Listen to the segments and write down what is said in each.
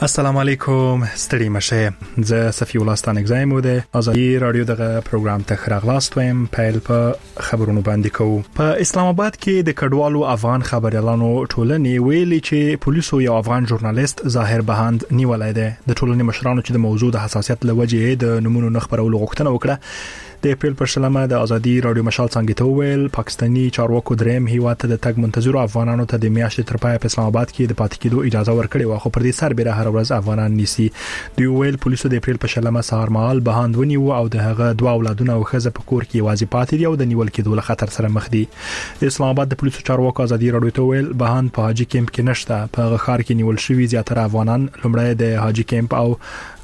السلام علیکم ستړي مشه زه صفی الله ستانګزایم و د ازادي رادیو دغه پروګرام ته خراغلاست ویم پیل په خبرونو باندې کوو. په اسلام آباد کې د کډوالو افغان خبريالانو ټولنې ویلي چې پولیسو یو افغان ژورنالیست ظاهر بهاند نیولای دی. د ټولنې مشرانو چې د موضوع د حساسیت لوجه د نمونو نخبرولو غوښتنه وکړه. د اپریل پر شلمه د ازادي رادیو مشال څنګه ته ویل پاکستاني چارواکو دریم هیواد ته د تګ منتظر افغانانو ته د میاشتې تر پای په اسلام آباد کې د پاتې کېدو اجازه ورکړې و، خو پر دې سربېره هر ورځ افغانان نیسي. دوی ویل پولیسو د اپریل په شلمه سهار مهال بهاند ونیو او د هغه دوه اولادونه او ښځه په کور کې واځي پاتې دي او د نیول کېدو له خطر سره مخ دي. د اسلام آباد د پولیسو چارواکو ازادي رادیو ته ویل بهاند په حاجی کیمپ کې نشته. په هغه ښار کې نیول شوی زیاتره افغانان لومړی د حاجی کیمپ او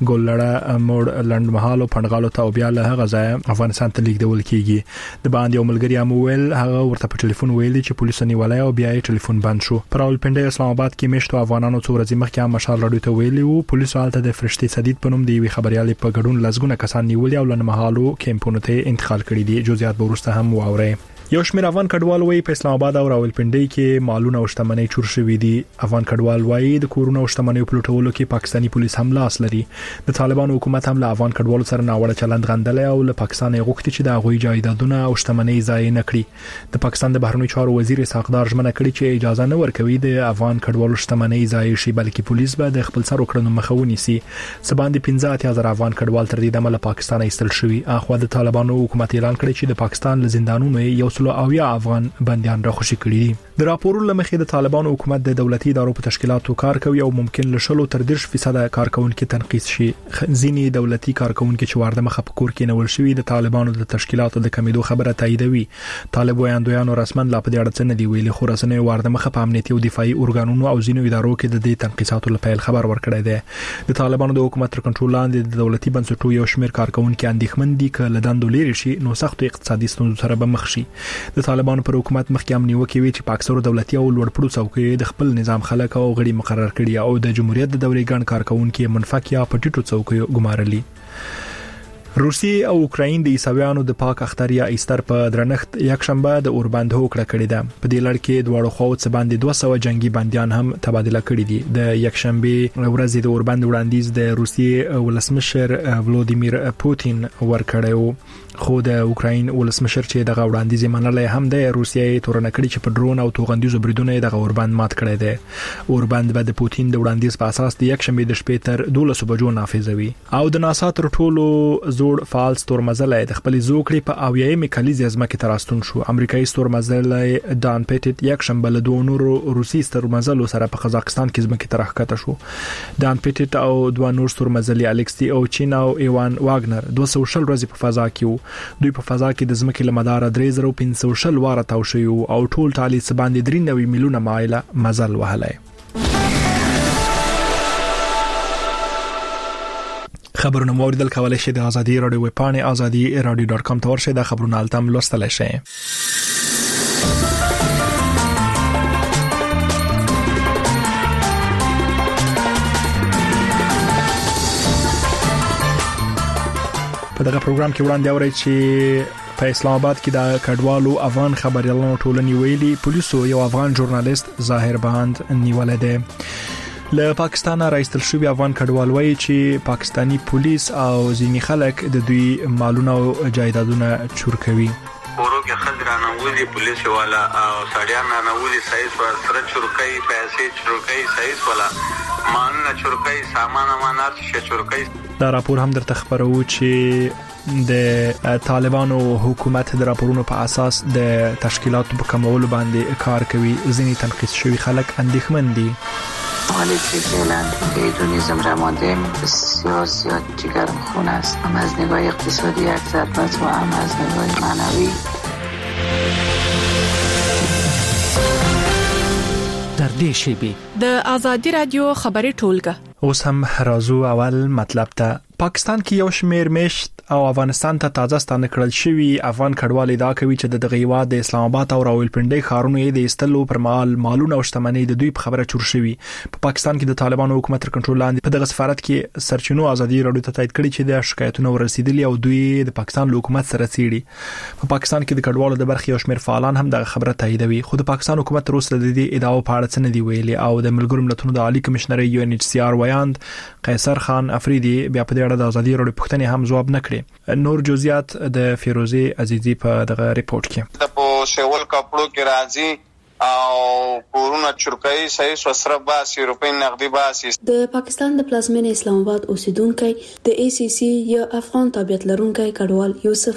ګولړه موړ لندمحال او پندغالو ته او بیا له هغه ځای افغانستان ته لیږدول کیږي. د باندې یو ملګری امویل هغه ورته په ټلیفون ویلي چې پولیسو نیولای او بیا یې ټلیفون بند شو. پر راولپنډي اسلام آباد کې مشتو افغانانو څو ورځې مخکې هم مشال رادیو ته ویلي وو پولیسو حالت د فرشتي صدید په نوم دی وی خبريالي په ګډون لزګونه کسان نیولي او لنمحالو کیمپونو ته انتقال کړي دي. جزئیات به ورسته هم واوري. یو شمېر افغان کډوال وایي په اسلام آباد او راولپنډي کې مالونه او شتمنۍ چور شوې دي. افغان کډوال وایي د کورونو او شتمنۍ په لوټولو کې پاکستاني پولیس هم لاس لري. د طالبانو حکومت هم له افغان کډوالو سره ناوړه چلند غندل او له پاکستان غوښتي چې د هغوی جایدادونه او شتمنۍ ضایع نه کړي. د پاکستان د بهرنیو چارو وزیر ساقدار ژمنه کړې چې اجازه نه ورکوي د افغان کډوالو شتمنۍ ضایع شي، بلکې پولیس به د خپل سر وکړنو مخه ونیسي. سباندې 15,000 افغان کډوال تر دې دمه له پاکستان ایستل شوي. اخوا د طالبانو حکومت اعلان کړی چې د پاکستان له زندانونو یو سلو او یا افغان بنديان راخوشي کړي دي. د راپورونو لمخې د طالبانو حکومت د دولتي ادارو په تشکیلاتو کار کوي او ممکن له 10% کارکونکو تنقیس شي. ځینې دولتي کارکونکو چې ورده مخه په کور کې نول شوی د طالبانو د تشکیلاتو د کمیدو خبره تاییدوي. طالب وایاندویانو رسمن لا په دې اړه څه نه دی ویلي، خو رسنۍ ورده مخه په امنیتي او دفاعي ارګانونو او ځینو ادارو کې د دې تنقیساتو لپاره خبر ورکړی دی. د طالبانو د حکومت تر کنټرول لاندې د دولتي بنسټونو یو شمېر کارکونکو اندېښمن دي چې له دندو لري شي نو سخت اقتصادي ستونزو سره به مخ شي. د طالبانو پر حکومت مخکې هم نیوکې وی چې پاکستان دولتي او لوړپوړو څوکۍ د خپل نظام خلک او غړي مقرر کړي او د جمهوریت د دورې ګڼ کارکونکو منفک یا پټیټو څوکۍ ګمارلي. روسیه او اوکراین د عیسویانو د پاک اختر یا ایستر په درنښت یک شنبه د اوربند هوکړه کړې ده. په دې لړ کې دواړو خواو څخه باندې 200 جنگي بنديان هم تبادله کړي دي. د یک شنبه ورځ د اوربند وړاندیز د روسیه ولسمشر ولودیمیر پوتین ورکړیو، خو د اوکراین ولسمشر چې دغه وړاندیز منلای هم د روسیې تورن کړی چې په ډرون او توغندیزو بریدونو دغه اوربند مات کړی دی. اوربند به د پوتین د وړاندیز په اساس د یک شنبه د شپې تر 12 بجو نافذوي او د ناسا تر ټولو زوړ فعال ستورمزلی د خپل زوکړې په اویایم کلیزه ځمکې تراستون شو. امریکایي ستورمزلی دان پیټټ یک شنبه له دوه نورو روسي ستورمزلو سره په قزاقستان کې ځمکې ترخکته شو. دان پیټټ او دوه نور ستورمزلي الکسي او چین او ایوان واګنر 200 ورځې په فضا کې وو. دوی په فضا کې د ځمکې له مدار 3500 واره تاو شوی او ټول تعالی څخه باندې 93 میلیونه مایله مزل وهلای. خبرونه موریدل کولای شئ د ازادي رادیو ویب پاڼې azadi.radio.com ته ورشئ. د خبرونو التم لوستلای شئ. په دغه پروګرام کې وړاندې اورئ چې په اسلام آباد کې د کډوالو افغان خبريالانو ټولنې ویلي پولیسو یو افغان ژورنالیست ظاهر بهاند نیولای دی. له پاکستان راایستل شوی افغان کډوال وایي چې پاکستانی پولیس او ځینې خلک د دوی مالونه او جایدادونه چور کوي. ورو خلرانه ولي پولیس والا او سړیان نه ولي سایس سره چورکای پیسې چورکای سایس والا مالونه چورکای سامان امانات شي چورکای. دا راپور هم درته خبرو چې د طالبانو حکومت د راپورونو په اساس د تشکیلاتو په کمولو باندې کار کوي. ځینې تنقیس شوی خلک اندېښمن دي. حالی که فعلا هیدونیزم را ماندیم بسیار زیاد جگرم خون است، هم از نگاه اقتصادی یک ضربت و هم از نگاه معنوی. در دې شیبه د ازادي رادیو خبري ټولګه اوس هم راځو اول مطلب ته. پاکستان کې یو شمېر میشت او افغانستان ته تازه ستانه کړل شوی افغان کډوال ادعا کوي چې د هیواد د اسلام آباد او راولپنډي ښارونو د استلو پر مالونه او شتمنۍ د دوی په خبره چور شوی. په پاکستان کې د طالبانو حکومت تر کنټرول لاندې په دغه سفارت کې سرچینو ازادي رادیو ته تایید کړی چې د شکایتونو ورسېدلي او دوی د پاکستان حکومت سره څېړي. په پاکستان کې د کډوالو د برخې او شمېر فعالان هم دغه خبره تاییدوي، خو د پاکستان حکومت تر اوسه د دې ادعاو په اړه څه نه دی ویلي. او د ملګرو ملتونو د عالی کمشنر UNHCR ویاند قیصر خان افریدي بیا په دې اړه د ازادي رادیو پوښتنې هم ځواب نه کړي. نور جزئیات د فیروزي عزیزي په دغه ریپورت کې. په شول کپړو کې راځي او کورونه چرکای صحیح وسره 82 روپۍ نقدي باسي. د پاکستان د پلازمینې اسلام آباد اوسیدونکو د ACC یا افغان تابعیت لرونکو کډوال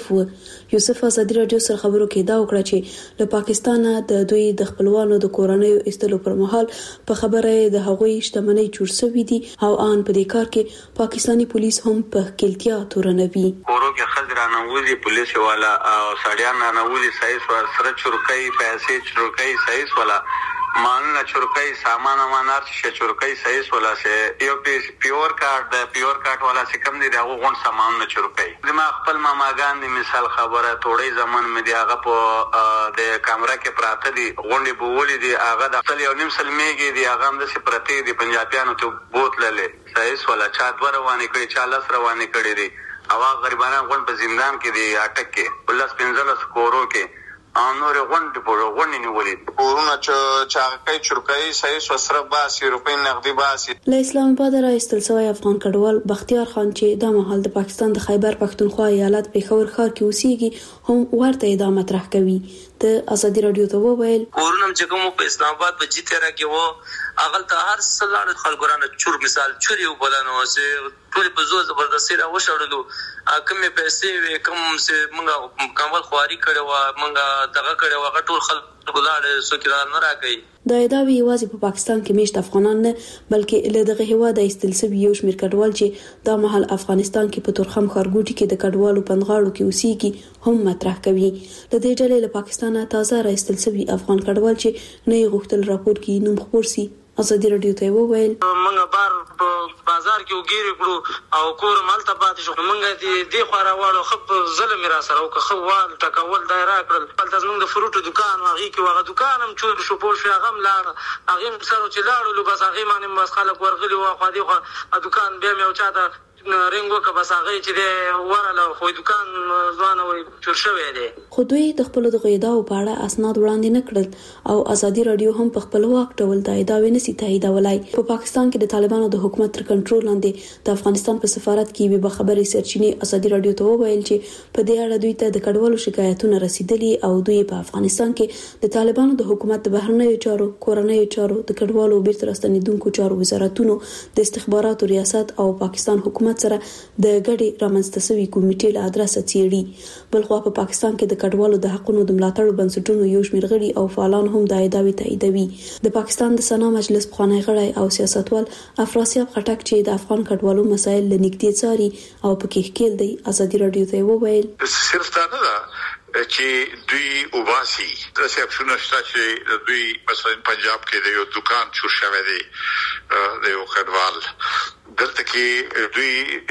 یوسف ازادي رادیو سره خبرو کې دا وکړه چې له پاکستانه د دوی د خپلوانو د کورنیو استلو پر مهال په خبره د هغوی شتمنۍ چور شوې دي او ان په دې کار کې پاکستانی پولیس هم په کلتیا تورنوي. کورو کې خزرانه وزي پولیس والا او سړیان نه وزي صحیح وسره چرکای پیسې چرکای ولا ماننا چرکای سامان امانات ش چرکای صحیح ولا سه یو پیور کارت والا سکم دي دغه غون سامان نه چرکای ما خپل ماماګان دي مثال خبره توړې زمان مې دی هغه په د کیمرا کې پراته دي غونډې بولې دي هغه د خپل یو نیم سلمیږي دي هغه هم د سپرتی دي پنجابیانو ته بوتللې صحیح ولا چا دوه روانې کړي چا لس روانې کړي دي او غریبانان غون په زندان کې دي اٹک کې ولس 15 کورو کې نور غونډې نیولې کورونه چاغکای چرکای صحیح وسره 82 روپۍ نقدي باسي. له اسلام آباد راایستل شوی افغان کډوال بختیار خان چې د مهال د پاکستان د خیبر پښتونخوا ایالت پېښور ښار کې اوسېږي هم ورته ادعا مطرح کوي. د ازادي رادیو ته وویل کورونه چې کوم په اسلام آباد په جیتره کې وو اغل ته هر سلاړ خلګورانه چور مثال چوري وبلنو چې ټول په زور زبردستي را وشړلو کومې پیسې کوم چې موږ کمال خواري کړو موږ دغه کړو هغه ټول خلک ګلاړ سوکرا نه راګي. دا ادعاوی یوازې په پاکستان کې میشت افغانان نه بلکې له دغه هیواد ایستلسوي یو شمېر کډوال چې د مهال افغانستان کې په تورخم ښارګوټي کې د کډوالو پنځغاړو کې اوسېږي هم مطرح کوي. د دې ډلې له پاکستان تازه راایستلسوي افغان کډوال چې نه غوښتل راپور کې نوم خپور سي ازادي رادیو ته وویل موږ بار په بازار کې وګیرې کړو او کور مالته پاتې شو موږ دې خو راوړو خپ ظلم را سره او خو وال ټکول دایره کړل بل تاسو موږ د فروټو دکان واغې کې واغه دکان هم چور شو پور شو هغه لاړ هغه سره چې لاړو بس هغه باندې بس خلک ورغلي و خو دې دکان به مې او چاته رنګو که بس هغه چې د ورله خو دکان ځوانه وي چور شوی دی. خو دوی د خپل د غیداو په اړه اسناد وړاندې نه کړل او ازادي رادیو هم په خپل واک ډول د ادعاوې نسی تاییدولای. په پاکستان کې د طالبانو د حکومت تر کنټرول لاندې د افغانستان په سفارت کې به خبري سرچینې ازادي رادیو ته وویل چې په دې اړه دوی ته د کډوالو شکایتونه رسیدلي او دوی په افغانستان کې د طالبانو د حکومت د بهرنیو چارو کورنیو چارو د کډوالو بیرته راستنیدونکو چارو وزارتونو د استخباراتو ریاست او پاکستان حکومت سره د ګډي رامنځته شوی کمیټې له ادرسه چیري. بلخو په پاکستان کې د کډوالو د حقوقو د ملاتړ بنسټونو یو شمېر غړي او فعالان هم د ادعاوی تاییدوي. د پاکستان د سنا مجلس پخوانی غړی او سیاستوال افراسیاب خټک چې د افغان کډوالو مسایل لنګدي څاري او پکې ښکیل دی ازادي رادیو ته وویل صرف دا نه چې دوی وباسي د سیاپشنو شته چې دوی مثلا پنجاب کې د یو دکان چور شوی دی د یو کډوال دلته کې دوی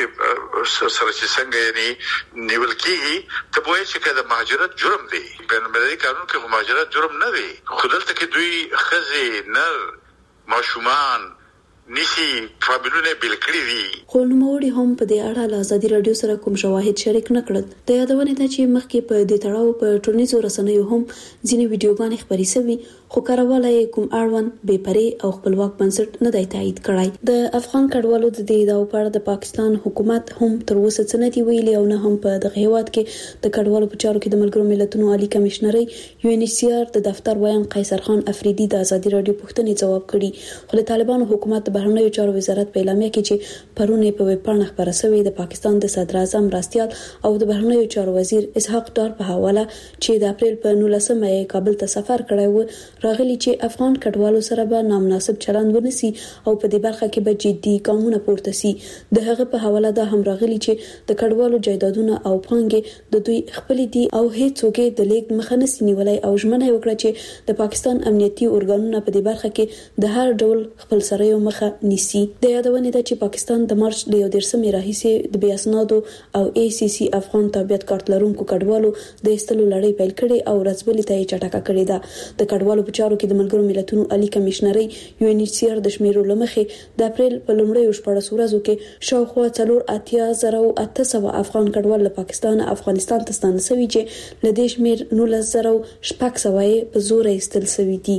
سره چې څنګه یعنی نیول کیږي ته وایي چې د مهاجرت جرم دی بین المللي قانون کې مهاجرت جرم نه دی خو دلته کې دوی خزي نر ماشومان نسی فابلونه بل کړی دي. خو نوموړي هم په دې اړه له ازادي رادیو سره کوم شواهد شریک نه کړل. د یادونې ته چې مخکې په دې تړاو په ټولنیزو رسنیو هم ځینې ویډیوګانې خپرې شوې خو کارواله کوم اړوند بې پرې او خپلواک بنسټ نه دی تایید کړی. د افغان کډوالو د دې ادعاو په اړه د پاکستان حکومت هم تر اوسه څه نه دی ویلي او نه هم په دغه هیواد کې د کډوالو په چارو کې د ملګرو ملتونو عالی کمشنري UNHCR د دفتر ویان قیصر خان افریدي د ازادي رادیو پوښتنې جواب کړي. خو د طالبانو حکومت بهرنیو چارو وزارت په اعلامیه کې چې پرونه په ویب پاڼه خبره شوې د پاکستان د صدر اعظم راستیال او د بهرنیو چارو وزیر اسحاق ډار په حواله چې د اپریل په 19 کابل ته سفر کړی و راغلي چې افغان کډوالو سره به نامناسب چلند ونسی او په دې برخه کې به جدي ګامونه پورته سي. د هغه په حواله دا هم راغلي چې د کډوالو جایدادونه او پانګې د دوی خپل دي او هیڅوک د لیک مخه نه سنیولای او ژمنه وکړه چې د پاکستان امنیتي اورګانونه په دې برخه کې د هر ډول خپل سره یو مخه مخه نیسي. د یادونه ده چې پاکستان د مارچ د 11 راهیسې د بیاسنادو او ACC افغان تابعیت کارت لرونکو کډوالو د استلو لړۍ پیل کړې او راتبلې ته چټکه کړې ده. د کډوالو په چارو کې د ملګرو ملتونو عالی کمشنري UNHCR د شمیرو لمخې د اپریل په لومړیو 14 ورځو کې شاوخوا 4,800 افغان کډوال له پاکستان افغانستان ته ستانه شوي چې له دې شمیر 19,600 په زور ایستل شوي دي.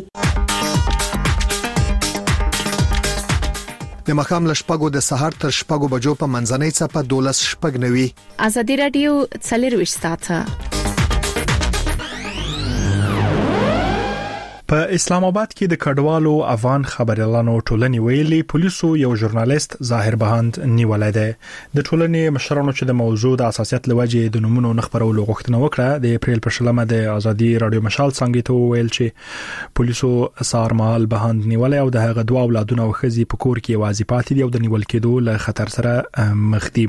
د مخام لشپګو د سحر تر شپګو بجو په منځنۍ څپه 12:09 ازادي رادیو 24 ساعته. په اسلام آباد کې د کډوالو افغان خبريالانو ټولنې ویلي پولیسو یو ژورنالیست ظاهر بهاند نیولای دی. د ټولنې مشرانو چې د موضوع د اساسیت لوجې د نمونو نخبرولو غوښتنه وکړه د اپریل په 10 د ازادي رادیو مشال څنګه ته ویل چې پولیسو سارمال بهاند نیولای او د هغه دوه اولادونه او خزي په کور کې واځي پاتې دي او د نیول کېدو له خطر سره مخ دي.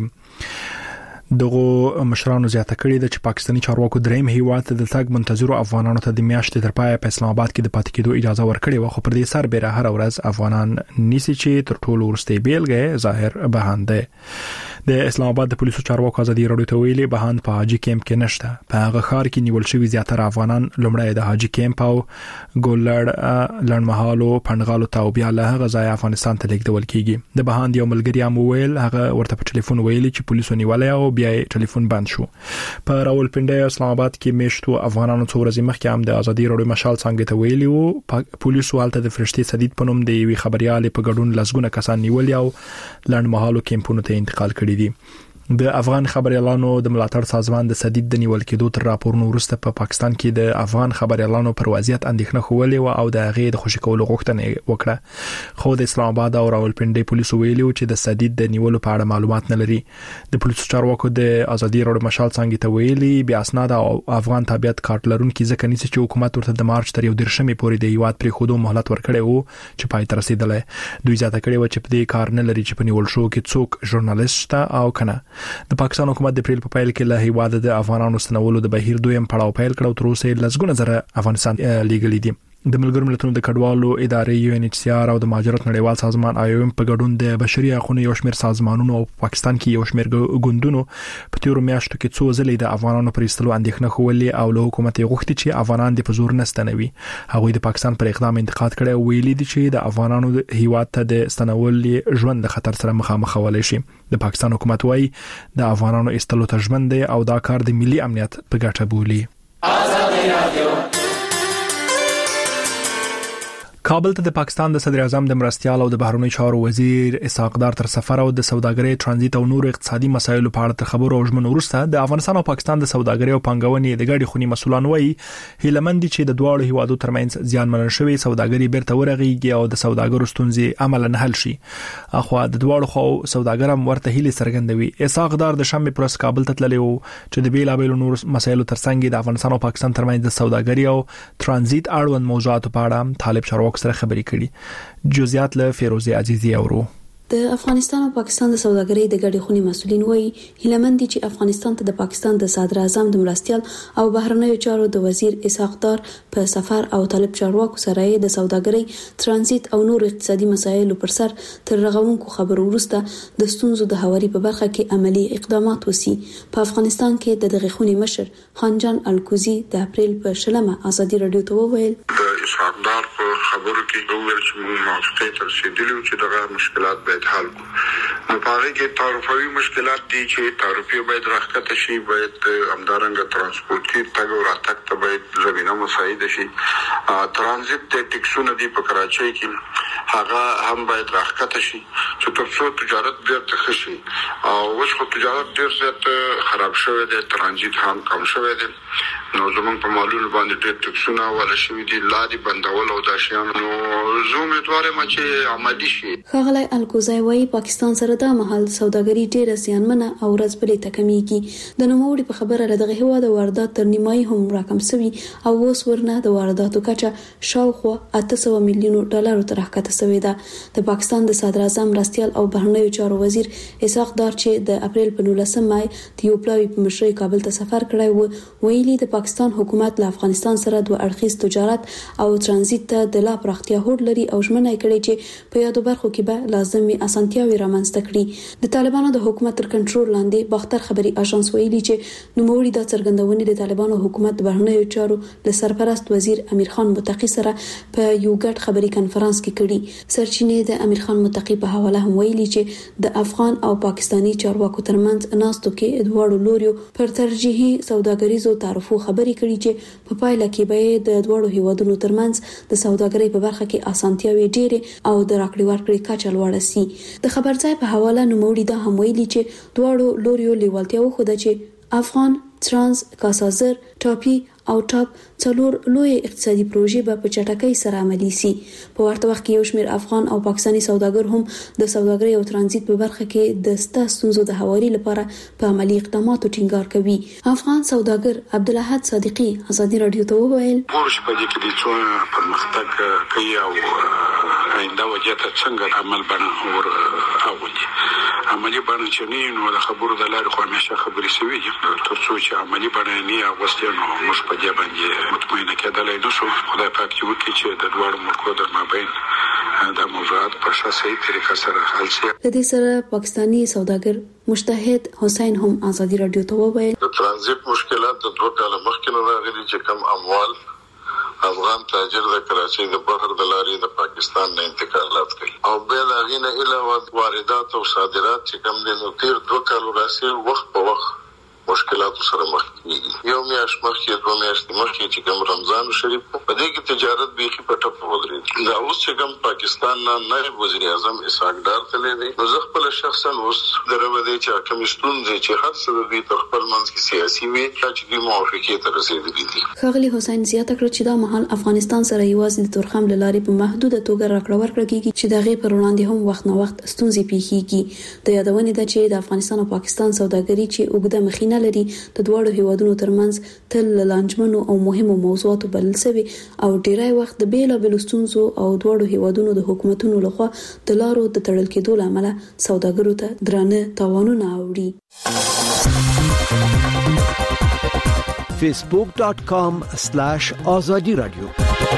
دغه مشرانو زیاته کړې ده چې پاکستاني چارواکو دریم هیواد ته د تګ منتظرو افغانانو ته د میاشتې تر پای په اسلام آباد کې د پاتې کېدو اجازه ورکړې و، خو پر دې سر بیره هر ورځ افغانان نیسي چې تر ټولو ورسته بیلګه ظاهر بهاند ده. د اسلام آباد د پولیسو چارواکو ازادي رادیو ته ویلي بهاند په حاجی کیمپ کې نشته. په هغه ښار کې نیول شوی زیاتره افغانان لومړی د حاجی کیمپ او ګولړ لړمحالو پندغالو ته او بیا له هغه ځای افغانستان ته لیږدول کیږي. د بهاند یو ملګری هم ویل هغه ورته په ټلیفون ویلي چې پولیسو نیولای او بیا ټلیفون بند شو. په راولپنډي او اسلام آباد کې میشتو افغانانو څو ورځې مخکې هم د ازادي رادیو مشال څنګه ته ویلي وو پولیسو حالت د فرشتي سدید په نوم د یوې خبريال په ګډون لسګونه کسان نیول او لړمحالو کیمپونو ته انتقال کړي دي. د افغان خبريالانو د ملاتړ سازمان د سدید د نیول کېدو تر راپورونو وروسته په پاکستان کې د افغان خبريالانو پر وضعیت اندېښنه خولې او د هغې د خوشی کولو غوښتنه وکړه، خو د اسلام آباد او راولپنډي پولیسو ویلي چې د سدید د نیولو په اړه معلومات نه لري. د پولیسو چارواکو د ازادي رادیو مشال څنګه ته ویلي بیا اسناد او افغان تابعیت کارت لرونکي ځکه نیسي چې حکومت ورته د مارچ تر 11 پورې د هیواد پر خودو مهلت ورکړي وو چې پای ته رسیدلی. دوی ځاته کړي و چې په دې کار نه لري چې په نیول شو کې څوک ژورنالیست او کنه. د پاکستان حکومت د اپریل په پیل کې له هیواد د افغانانو ستنولو د بهیر دویم پړاو پیل کړ او تر اوسه لسګونه زره افغانستان لیږلي دي. د ملګرو ملتونو د کډوالو ادارې UNHCR او د مهاجرت نړیوال سازمان IOM په ګډون د بشري حقوقو یو شمېر سازمانونو او پاکستان کې یو شمېر ګوندونو په تیرو میاشتو کې څو ځلې د افغانانو پر ایستلو اندېښنه خولې او له حکومت غوښتي چې افغانان د پزور نستنوي. هغوی د پاکستان پر اقدام انتقاد کړي او ویلي دي چې د افغانانو هیواد ته د ستنول ژوند د خطر سره مخامخ ولې شي. د پاکستان حکومت وايي د افغانانو ایستلو ته ژمن دی او دا کار د ملي امنیت په ګټه بولي. آزادي رادیو کابل ته د پاکستان د صدر اعظم د مرستيال او د بهرنی چارو وزیر اسحاق دار تر سفر او د سوداګرۍ ترانزیت او نور اقتصادي مسایلو په اړه خبرو او ژمنو وروسته د افغانستان او پاکستان د سوداګرۍ او پنګونې د ګډي خونی مسولان وایي هیلمند دي چې د دوه هیوادو ترمنځ زیانمن شوی سوداګرۍ بیرته ورغیږي او د سوداګرو ستونزې عملاً حل شي. اخو د دوه خو سوداګر هم ورته هیله څرګندوي. اسحاق دار د شنبه پرس کابل ته تللی وو چې د بیلابیلو نور مسایلو ترڅنګ د افغانستان او پاکستان ترمنځ د سوداګرۍ او ترانزیت اړوند موضوعات په اړه طالب چارواکو سره خبرې کړي. جزئیات له فیروزی عزیزی اورو. د افغانستان او پاکستان د سوداګرۍ د ګډي خونی مسولین وایي هیلمند دي چې افغانستان ته د پاکستان د صدر اعظم د مرستيال او بهرنیو چارو د وزیر اسحاق دار په سفر او طالب چارواکو سره د سوداګرۍ ترانزیت او نور اقتصادي مسایلو پر سر تر رغونکو خبرو وروسته د ستونزو د هواري په برخه کې عملی اقدامات وسی. په افغانستان کې د دغه خونی مشر خانجان الکوزی د اپریل په 10 ازادي رادیو ته وویل د اسحاق دار په خبرو کې وویل چې موږ موافقه تر رسیدلو چې دغه مشکلات باید حل کو. نو پاره کې تعرفوي مشکلات دي چې تعرفي باید راکته شي، باید همدارنګه ترانسپورتي تګ او راتګ ته باید زمينه مساعد شي. ترانزیت د ټیکسونو دی په کراچۍ کې هغه هم باید راکته شي چې ترڅو تجارت بیرته خشي. او اوس خو تجارت ډیر زیات خراب شوی دی، ترانزیت هم کم شوی دی. نو زمونږ په مالونو باندې ډېر ټکسونه ولا شوی دي، لارې بندول او دا شیان. نو زه امیدوارم چې عملي شي. ښاغلی الکوزی وايي پاکستان سره د مهال سوداګري ډېره زیانمنه او ورځبلې ته کمیږي. د نوموړي په خبره له دغه هیواد واردات تر نیمایي هم راکم شوي او اوس ورنه د وارداتو کچه شاوخوا $800 میلیون ته راکته شوې ده. د پاکستان د صدر اعظم مرستیال او بهرنیو چارو وزیر اسحاق دار چې د اپریل په 19 مای د یو پلاوی په مشرۍ کابل ته سفر کړی و، ویلي د پاکستان حکومت له افغانستان سره دوه اړخیز تجارت او ترانزیت ته د لا پراختیا هوډ لري او ژمنه کړې چې په یادو برخو کې به لازمي اسانتیاوي رامنځته کړي. د طالبانو د حکومت تر کنټرول لاندې باختر خبري اژانس ویلي چې نوموړي د څرګندونې د طالبانو حکومت د بهرنیو چارو له سرپرست وزیر امیر خان متقی سره په یو ګډ خبري کانفرنس کې کړي. سرچینې د امیر خان متقی په حواله هم ویلي چې د افغان او پاکستانی چارواکو ترمنځ ناستو کې دواړو لوريو پر ترجیحي سوداګریزو تعرفو خبري کړي چې په پایله کې به د دواړو هیوادونو ترمنځ د سوداګرۍ په برخه کې اسانتیاوي ډېرې او د راکړې ورکړې کچه لوړه سي. د خبرځای په حواله نوموړي دا هم ویلي چې دواړو لوريو لیوالتیا وښوده چې افغان ترانس کاسازر ټاپي او ټاپ څلور لوی اقتصادي پروژې به په چټکۍ سره عملي سي. په ورته وخت کې یو شمېر افغان او پاکستاني سوداګر هم د سوداګرۍ او ترانزیت په برخه کې د ستونزو د هواري لپاره په عملي اقداماتو ټینګار کوي. افغان سوداګر عبدالاحد صادقي ازادي رادیو ته وویل ورش په دې کې د څو پرمختګ کوي او آینده وجه ته څنګه عمل بڼه ور اولي عملی بڼه چې نه نو د خبرو د لارې خو همیشه خبرې سوي دي تر څو چې عملی بڼه نه اغوستي نو موږ په دې باندې مطمئنه کېدلای نو شو. خدای پاک یو کې چې د دوړو ملکو در مابین د موضوعات په صحیح طریقه سره حل شي. د دې سره پاکستاني سوداګر مجتهد حسین هم ازادي رادیو ته وویل د ترانزیت مشکلات د 2 کال مخکې راغلي چې کم اموال افغان تاجر د کراچۍ د بهر د لارې د پاکستان نه انتقالات کوي او بل هغه نه علاوه واردات او صادرات چې کم دي نو تیر 2 کال راځي وخت په وخت مشکلات سره مخ کیږي. یو میاشت مخکې 2 میاشتې مخکې چې کوم رمضان شریف په دې کې تجارت بیخي په ټپ ودرېد. دا اوس چې کوم پاکستان نه نائب وزیر اعظم اسحاق ډار تللی دی نو زه خپل شخصا اوس درو دی چې کوم ستونزې چې هر څه د خپل منځ کې سیاسي وي چې د موافقې ته رسیدلي دي. ښاغلي حسین زیاته کړ چې دا مهال افغانستان سره یوازې د تورخم لاري په محدوده توګه راکړه ورکړه کیږي چې دغه پر وړاندې هم وخت نه وخت ستونزې پیښیږي. د یادونه ده چې د افغانستان او پاکستان سوداګري چې اوږده مخینه لري د دوړو هیوادونو ترمنځ تل لانجمنو او مهمو موضوعاتو بلل شوی او ډیری وخت د بیلابېلو ستونزو او دوړو هیوادونو د حکومتونو لخوا د لارو د تړل کېدو لامل سوداګرو ته درانه تاوانونه اوړي. facebook.com/azadi radio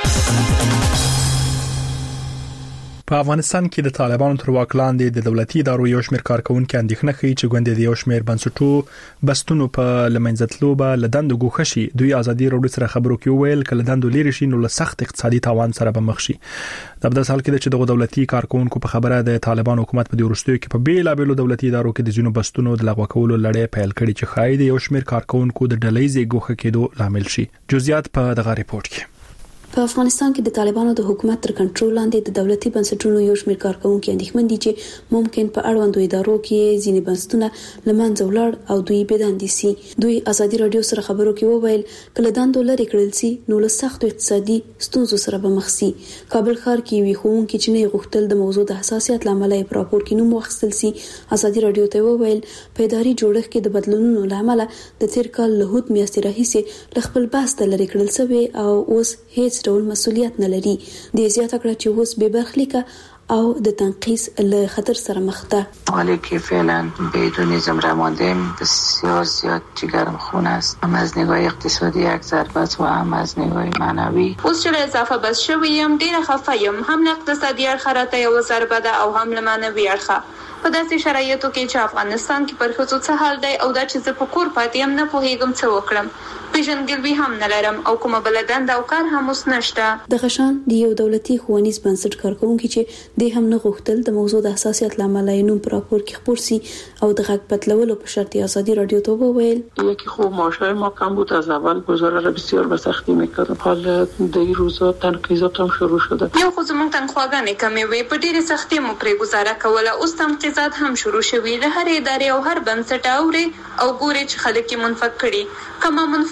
په افغانستان کې د طالبانو تر واک لاندې د دولتي ادارو یو شمېر کارکونکو اندېښنه کوي چې ګوندې د یو شمېر بنسټونو بستونو په لمنځتلو به لدند ګوښه شي. دوی ازادي راډیو سره خبرو کې ویل کله دند لري شي نو له سخت اقتصادي تاوان سره به مخ شي. د بل حال کې چې دغه دولتي کارکونکو په خبره د طالبان حکومت په ورستیو کې په بیلابېلو دولتي ادارو کې د جنوب بستونو د لغوه کولو لړۍ پیل کړي چې خاید یو شمېر کارکونکو د ډلېزي ګوښه کېدو لامل شي. جزئیات په دغه ریپورت کې. په افغانستان کې د طالبانو د حکومت تر کنټرول لاندې د دولتي بنسټونو یو شمېر کارکونکو اندېښمن دي چې ممکن په اړوندو ادارو کې ځینې بنسټونه لمنځه ولاړ او دوی بداندي سي. دوی ازادي رادیو سره خبرو کې وویل کله دندو لري کړل سي نو له سخت اقتصادي ستونزو سره به مخ سي. کابل ښار کې وی خوونکي چې نه غوښتل د موضوع د حساسیت لامل یې په راپور کې نوم واخیستل سي. ازادي رادیو ته وویل په اداري جوړښت کې د بدلونونو لامل د تیر کال له هوت میاشتې راهیسې ل خپل بحث ته لري کړل سوی او اوس هیڅ ډول مسؤلیت نه لري. د زیاته کړه چې اوس به برخلیکه او د تنقیص له خطر سره مخ ده. حالی که فعلا بدون نظم را ماندیم بسیار زیاد جگرم خون است، هم از نگاه اقتصادی یک ضربت و هم از نگاه معنوی. اوس چې اضافه بس شویم ډیره خفه یم، هم له اقتصادي اړخه راته یو ضربه ده او هم له معنوي اړخه. په داسې شرایطو کې چې افغانستان کې پر ښځو څه حال دی او دا چې زه په کور پاتې یم نه پوهېږم څه وکړم. پیژندګلوي هم نه لرم او کومه بله دنده او کار هم اوس نشته. د غشان د یو دولتي ښوونیز بنسټ کارکونکي چې د هم نه غوښتل د موضوع د حساسیت لامل یې نوم پر راپور کې خپور سي او د غږ پتلولو په شرط ازادي رادیو ته وویل یکی خوب معاشهای ما کم بود، از اول گزاره را بسیار به سختی میکردم، حال در این روزا تنقیضات هم شروع شده. یو خو زموږ تنخواګانې کمې وې، په ډېرې سختۍ مو پرې گزاره کوله. اوس تنقیضات هم شروع شوي، له هر ادارې او هر بنسټ اوري او ګوري چې خلک یې منفق کړي. کما منفق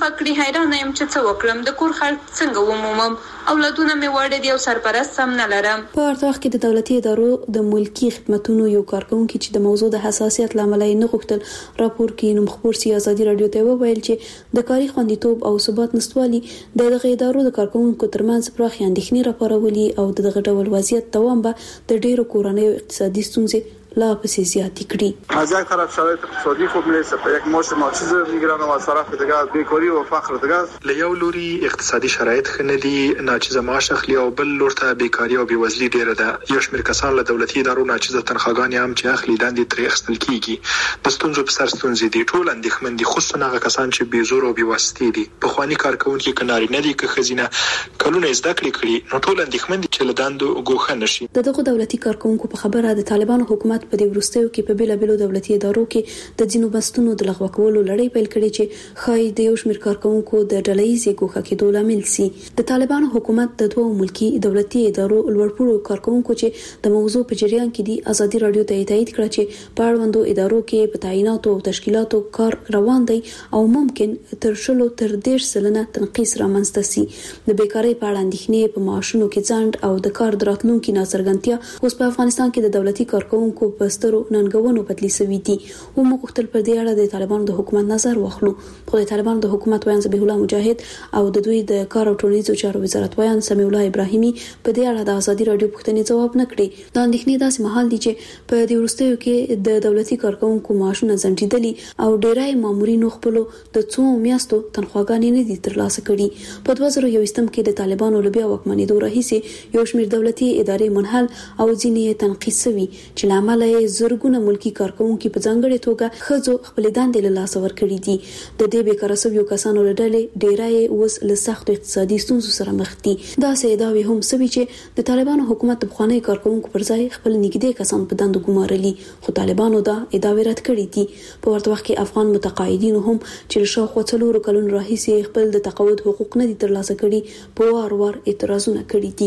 ګوښه کړي. حیرانه یم چې څه وکړم، د کور خرڅ څنګه ومومم، اولادونه مې واړه دي او سرپرست هم نه لرم. په ورته وخت کې د دولتي ادارو د ملکی خدماتو یو کارکونکي چې د موضوع د حساسیت لامل یې نه غوښتل راپور کې نوم خبر سي ازادي رادیو ته وویل چې د کاري خوندیتوب او ثبات نشټوالي د دغه ادارو د کارکونکو ترمنځ پراخ اندېښنې راپارولې او دغه ډول وضعیت دوام به د ډېرو کورنیو اقتصادي ستونزې لا پسې زیاتې کړي. از یک طرف شرایط اقتصادی خوب نیست، یک معاش ناچیز میگیرن و از طرف دیگه بیکاری و فقر دیگه. له یو لوري اقتصادي شرایط ښه نه دي، ناچیزه معاش اخلي، او بل لور ته بیکاری او بېوزلي ډیره ده. یو شمېر کسان له دولتي ادارو ناچیزه تنخواګانې هم چې اخلي دندې ترې اخیستل کیږي. د ستونزو په سر ستونزې دي، ټول اندېښمن دي، خصوصا هغه کسان چې بې زور او بې واسطې دي. پخواني کارکوونکي که نارینه دي که ښځینه کلونه یې زده کړې کړي، نو ټول اندېښمن دي چې له دندو ګوښه نه شي. د دغو دولتي کارکوونکو په خبره د طالبانو حکومت په دې وروستیو کې په بیلابیلو دولتي ادارو کې د ځینو بستونو د لغوه کولو لړۍ پیل کړې چې ښایي د یو شمېر کارکوونکو د ډلهییزې ګوښه کېدو لامل سي. د طالبانو حکومت د دوو ملکی دولتي ادارو لوړپوړو کارکوونکو چې د موضوع په جریان کې دي ازادي رادیو ته تایید کړه چې په اړوندو ادارو کې په تعیناتو او تشکیلاتو کار روان دی او ممکن تر 10 تر 13% تنقیص رامنځته سي. د بیکاری په اړه اندېښنې په معاشونو کې ځنډ او د کار دراتلونکو ناڅرګندتیا اوس په افغانستان کې د دولتي کارکوونکو په سترو ننګونو بدلی سوي دي. او موږ خپل پر دې اړه د طالبانو د حکومت نظر واخلو. خو د طالبانو د حکومت ویان ذبیح الله مجاهد او د دوی د کار او ټولنیزو چارو وزارت ویان سمیع الله ابراهیمي په دې اړه د ازادي رادیو پوښتنې ځواب نه کړي. دا اندېښنې داسې مهال دي چې په دې وروستیو کې د دولتي کارکوونکو معاشونه ځنډېدلي او ډېری مامورینو خپل د څو میاشتو تنخواګانې نه دي ترلاسه کړي. په 2021 کې د طالبانو لبیا واکمنېدو راهیسې یو شمېر دولتي ادارې منحل او ځینې تنقیص شوي چې لامل یې زرګونه ملکی کارکوونکي په ځانګړي توګه خځو خپل دندې له لاسه ورکړي دي. د دې بیکاره شویو کسانو له ډلې ډېری اوس له سختو اقتصادي ستونزو سره مخ دي. داسې ادعاوې هم شوي چې د طالبانو حکومت د پخوانیو کارکوونکو پر ځای خپل نږدې کسان په دندو ګمارلي، خو طالبانو دا ادعاوې رد کړې دي. په ورته وخت کې افغان متقاعدینو هم چې له شاوخوا 4 کلونو راهیسې خپل د تقاعد حقوق نه دي ترلاسه کړي په وار وار اعتراضونه کړي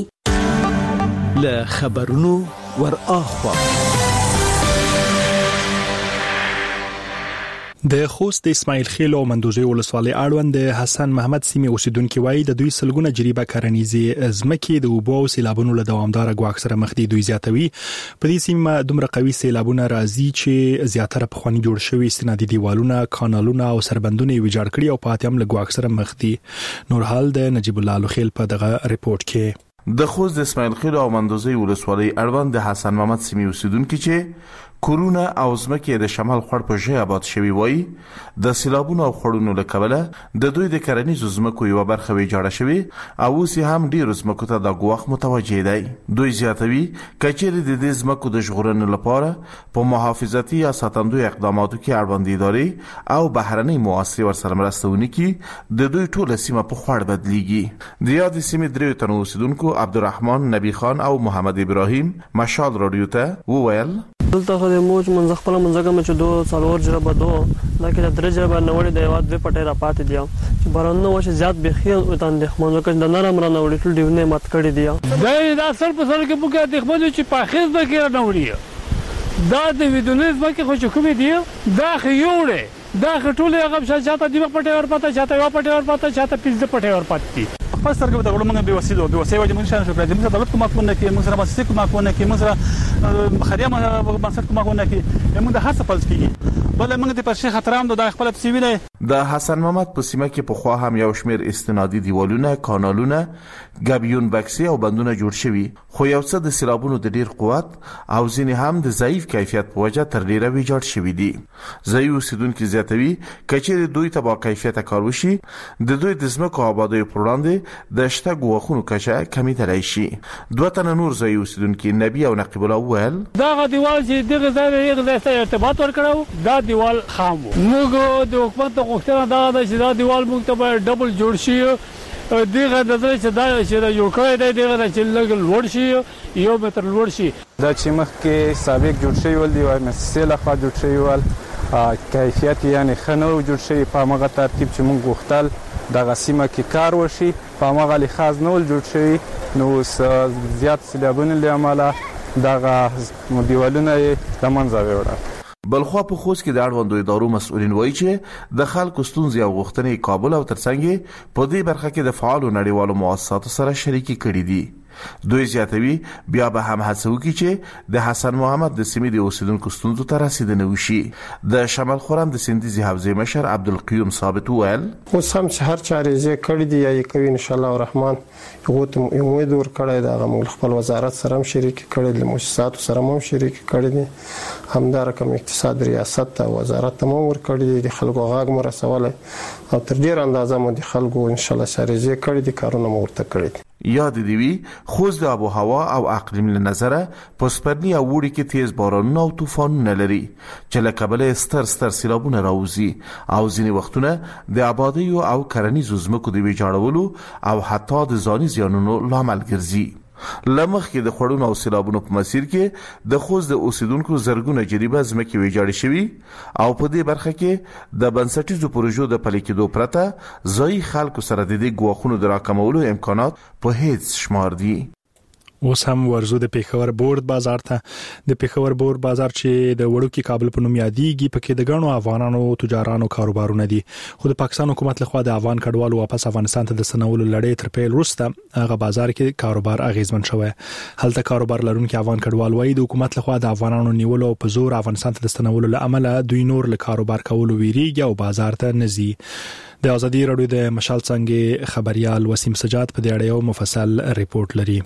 دي. له خبرونو ور اخوا د خوست د اسماعیل خیل او مندوزي ولسوالۍ اړوند د حسن محمد سیمه اوسیدونکو وایي د دوی سلګونه جریبه کرنیزي ځمکې د اوبو او سیلابونو له دوامدار غواړ سره مخ دي. دوی زیاتوي په دې سیمه دومره قوي سیلابونه راځي چې زیاتره پخوانی جوړ شوی استنادي دیوالونه، کانالونه او سربندونه ویجاړ کړي او پاتې هم له غواړ سره مخ دي. نور حال د نجیب الله خیل په دغه ریپورت کې. د خوست د اسماعیل خیل او مندوزي ولسوالۍ اړوند د حسن محمد سیمه اوسیدونکو چې کورونه او ځمکې د شمال خړ په ژبه آباد شوی وای د سیلابونو او خړونو له کبله د دوی د کرنیزو ځمکو یو برخه ویجاړه شوی او اوس هم ډیر ځمکو ته د غواخ متوجه دی. دوی زیاتوي کچېر د دې ځمکو د ژغورنې لپاره په محافظتي یا ساتندوی اقداماتو کې اړوند ادارې او بهرنۍ مؤسسې ورسره مرسته ونکړي د دوی ټول سیمه په خړ بدلیږي. د یاد سیمې درې تنو اوسیدونکو عبدالرحمن نبی خان او محمد ابراهیم مشال رادیو ته وویل دلته خو د موج منځ خپل منځګه مچ دوه څلور جربه دوه دا کې د درجه باندې نوړې د یواد به پټه را پاتې دی چې بارانو وشه زیات بخیل او تاند خمنو کې د نرم را نوړې ټول دیونه مات کړی دی. دا اثر په سر کې بوګه د خمنو چې په خیز به کې نوړي دا د ویډونیز به کې خو کومې دی دا خيوړې دا خټولې هغه شاته دی پټه ور پاتې شاته وا پټه ور پاتې شاته پیځ پټه ور پاتې خپل سرګو د غړو موږ به وسیله وجه موږ شان شو کړی موږ دولت کومه کوونه کې موږ سره مؤسسه کومه کوونه کې موږ سره خدمه بنسټ کومه کوونه کې موږ د هر څه پلس کیږي بل موږ د پرشه خطرام د خپل پسوي دی. د حسن محمد په سیمه کې په خوا هم یو شمیر استنادي دیوالونه، کانالونه، غبیون بکسي او بندونه جوړ شوي خو یو څه د سیلابونو د ډیر قوت او ځینې هم د ضعیف کیفیت په وجه تر ډیره ویجاړ شوي دي. ځایي اوسیدونکو زیاتوي کچې دوی ته با کیفیت کار وشي د دوی د ځمکو آبادی پر وړاندې د شته غوښونو کچه کمی تلای شي. دوه تن نور ځایي اوسیدونکو نبی او نقیب الله وویل دا دیوال چې دغه ځای سره ارتباط ورکړو دا دیوال خام موږ د حکومت غوښتنه دا ده چې دا دیوال موږ ته ډبل جوړ شي دغه د چې دا چې دا یو کړی دی دغه چې لګ لوړ شي یو متر لوړ شي دا چې مخکې سابق جوړ شوی ول دی او مؤسسه لخوا جوړ شوی ول کیفیت یعنی خنو جوړ شوی په هغه ترتیب چې موږ غوښتل د غسیمه کې کار وشي په هغه لحاظ نو جوړ شوی نو زیات سیلابونه لامل دغه دیوالونه د منځه وړل. بلخوا په خوست کې د اړوندو ادارو مسؤلین وایي چې د خلکو ستونزې او غوښتنې کابل او ترڅنګ په دې برخه کې د فعالو نړیوالو مؤسساتو سره شریکي کړي دي. دوی زیاتوي بیا به هم هڅه وکړي چې د حسن محمد د سیمې د اوسیدونکو ستونزو ته رسیدنه وشي. د شمال خرم د سندیزي حوزې مشر عبدالقیوم ثابت وویل اوس هم چې هر چارې زه کړې دي یا یې کوي ان شاء الله الرحمن یو ته امید ور کړی دا موږ خپل وزارت سره هم شریک کړی د مؤسساتو سره هم شریک کړی دي همدا رقم اقتصاد ریاست ته وزارت هم ور کړی دي خلکو غاګ مو رسوله او تر ډیر اندازه مو د خلکو ان شاء الله سره زه کړی دي کارونه مو ورته کړی دي. یاد دی خوست د آب و هوا او اقلیم له نظره په سپرلي او وړي کې تیز بارانونه او طوفانونه لري چې له کبله ستر سیلابونه راوځي او ځینې وختونه د آبادیو او کرنیزو ځمکو د ویجاړولو او حتی د ځاني زیانونو لامل ګرځي. لمخ کې د خړونو او سیلابونو په مسیر کې د خوست د اوسیدونکو زرګونه جریبه ځمکې ویجاړې شوي او په دې برخه کې د بنسټیزو پروژو د پلي کېدو پرته ځایي خلکو سره د دې ګواښونو د راکمولو امکانات په هیڅ شمار دي. اوس هم ورزو د پیښور بورډ بازار ته. د پیښور بورډ بازار چې د وړوکی کابل په نوم یادېږي پکې د غنو افغانانو تجارانو کاروبارونه دي خو د پاکستان حکومت لخوا د افغان کډوالو واپس افغانستان ته د سنولو لړۍ تر پیل وروسته هغه بازار کې کاروبار اغیزمن شوی. هلته کاروبار لرونکي افغان کډوال وایي د حکومت لخوا د افغانانو نیولو په زور افغانستان ته د سنولو لامل دوی نور له کاروبار کولو ویریږي او بازار ته نزي. د ازادي راډیو د مشال څنګه خبريال وسیم سجاد په دې اړه یو مفصل ریپورت لري.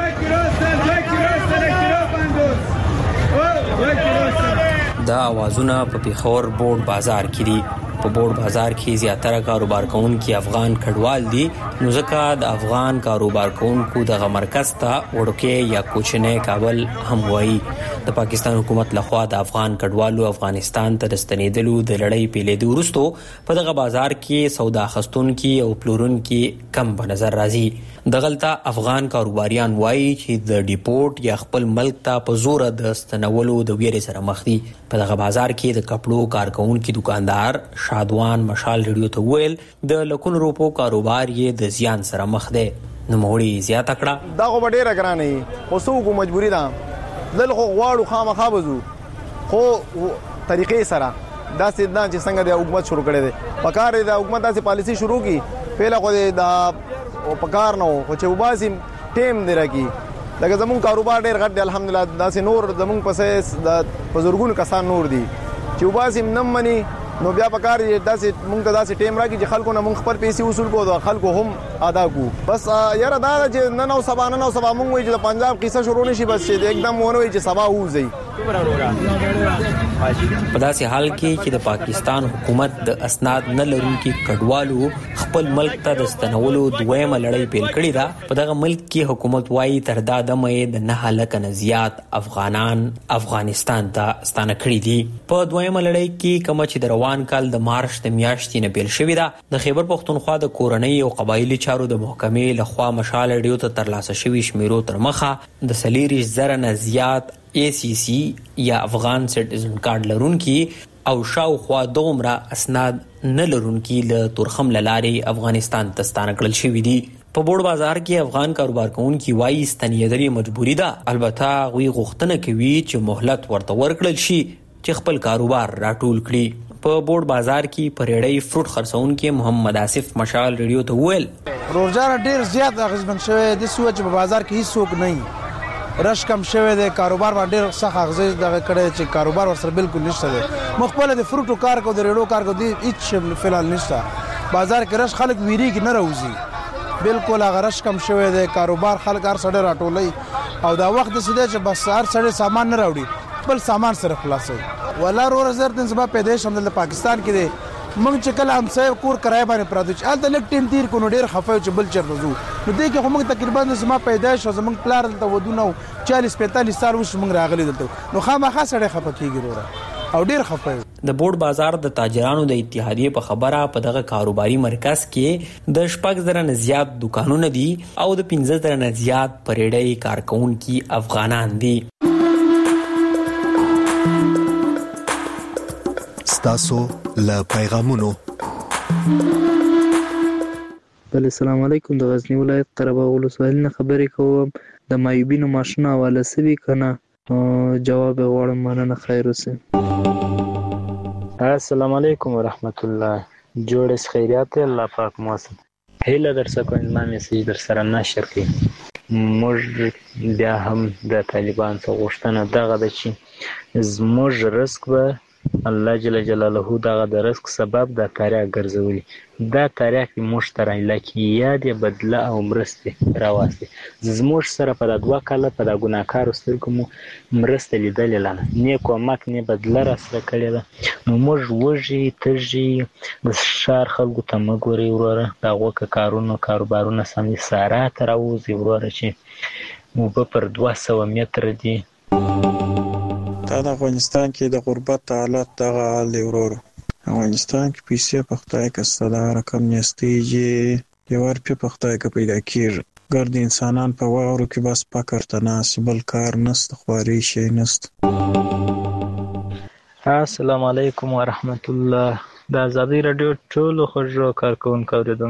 دا اوازونه په پیښور بورډ بازار کې دي. په بورډ بازار کې زیاتره کاروبار کوونکي افغان کډوال دي نو ځکه د افغان کاروبار کوونکو د مرکز ته وړوکی یا کوچنی کابل هم وایي. د پاکستان حکومت لخوا د افغان کډوالو افغانستان ته ستنېدلو د لړۍ پیلېدو وروسته په دغه بازار کې سودا خستونکي او پلورونکي کم په نظر راځي. دغلته افغان کاروباریان وایي چې د ډیپورټ یا خپل ملک ته په زور د ستنولو د ویرې سره مخ دي. په دغه بازار کې د کپړو کارکونکي دکاندار شادوان مشال ریډیو ته ویل د لکونو روپو کاروبار یې د زیان سره مخ دی. نو موړي زیاته کړه دا خو ډیره ګرانه خو څوک مجبوری ده دل خو غواړو خامخا بزو خو طریقې سره دا سیدنا چې څنګه د حکومت شروع کړي دي پکار د حکومت داسې پالیسی شروع کی پیله خو دا پکار نه خو چې وباسي ټیم دی راکی لکه زمون کاروبار ډیر غټ دی الحمدلله داسې نور زمون پسې د بزرګونو کسان نور دي چې وباسي نم منی نو بیا پکار داسې مونږ ته داسې ټیم راکی چې خلکو نه مونږ خپل پیسې وصول کوو او خلکو هم ادا کوو. بس یاره دا چې نن او سبا مونږ وایي چې پنجاب قصه شروع نشي بس چې एकदम مونږ وایي چې سبا وځي. په داسې حال کې چې د پاکستان حکومت د اسناد نه لرونکي کډوالو خپل ملک ته د ستنولو دویمه لړۍ پیل کړې ده. په دغه ملک کې حکومت وایي تر دا دمه د 9 لک نه زیات افغانان افغانستان ته ستانه کړي دي. په دویمه لړۍ کې کوم چې د روان کال د مارچ د میاشتې نه پیل شوې ده د خیبر پختونخوا د کورنۍ او قبایلی چارو د محکمې لخوا مشال ریډیو ته ترلاسه شوی شمیرو تر مخه د 40,000 نه زیات ACC یا افغان سټیزن کارت لرونکي او شاوخوا دومره اسناد نه لرونکي له تورخم لارې افغانستان ته ستانه کړل شوي دي. په بورډ بازار کې افغان کاروبار کوونکي وایي ستنېدل مجبوري ده. البته غوي غوښتنه کوي چې مهلت ورته ورکړل شي چې خپل کاروبار راټول کړي. په بورډ بازار کې پریړی فروټ خرڅونکي محمد آصف مشال ریډیو ته ویل روزانه ډیر زیات اغیزمن شوی د سوچ په بازار کې هیڅ څوک نه رش کم شوی دی کاروبار باندې سخت اغیز دغه کړی چې کاروبار ورسره بالکل نشته دی. مخبل د فروټو کار کو د ریډیو کار کو دی هیڅ فلال نشته. بازار کې رش خلک ویریږي نه راوځي بالکل هغه رش کم شوی دی کاروبار خلک هر سړی راټولي او دا وخت سده چې بس هر سړی سامان نه راوړي خپل سامان سره خلاصي. ولا رور زر دن سبا پیدائش هم د پاکستان کې دی موږ چې کله هم صاحب کور کرای باندې پراته چې الته لک ټیم تیر کو نو ډیر خفای چې بل چر وځو نو دې کې هم تقریبا زما پیدائش او زمنګ پلار ته ودونه 40-45 سال وش موږ راغلي دلته نو خامخا سړی خفه کیږي وروره او ډیر خفای. د بورډ بازار د تاجرانو د اتحادیې په خبره په دغه کاروباري مرکز کې د 6,000 نه زیات دکانونه دي او د 15,000 نه زیات پریړی کارکونکي افغانان دي. تاسو له پیغامونو بل السلام علیکم د غزنی ولایت قره باغ ولسوالۍ نه خبرې کوم. د مایوبینو ماشین حواله سوي کنه جواب غواړم مننه خیر اوسه. السلام علیکم ورحمت الله. جوړ خیریات الله پاک موسم هیله در څخه کوم میسج در سره نشر کړي. موږ بیا هم د طالبان څخه غوښتنه دغه ده چې زموږ رزق به الله جل جلاله دغه د رزق سبب د تاریخ ګرځولي. دا تاریخ موږ ته راځي یاد بدله او مرسته راوستي. زموږ سره په 2 کال په د ګناکار سترګو مو مرسته لیدل لاله نه کومک نه بدله را سره کړی ده. نو موږ وږي تږي د شهر خلکو ته مګوري وروره دغه کاروبارونه سمې ساره تر اوځي وروره چې مو په 200 متر دي. دا د افغانستان کې د غربت حالت دغه حال دی ورور. افغانستان کې پیسې په خدای کې ستدا رقم نستیږي یوار په خدای کې پیدا کیږي. ګرد انسانان په واورو کې بس پکړ تناس بل کار نست خواري شي نست. السلام علیکم ورحمت الله. د ازادي رادیو ټول خوږو کارکونکو